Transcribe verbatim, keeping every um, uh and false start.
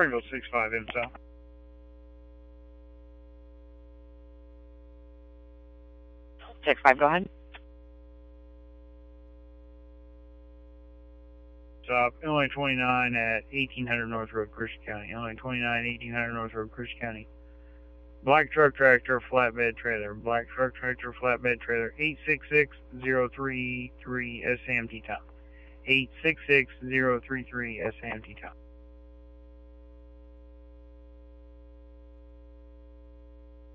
Springfield six five M South. six five, go ahead. Stop, Illinois twenty-nine at eighteen hundred North Road, Christian County. Illinois twenty-nine, eighteen hundred North Road, Christian County. Black truck tractor, flatbed trailer. Black truck tractor, flatbed trailer. eight six six zero three three S A M T top. eight six six zero three three S A M T top.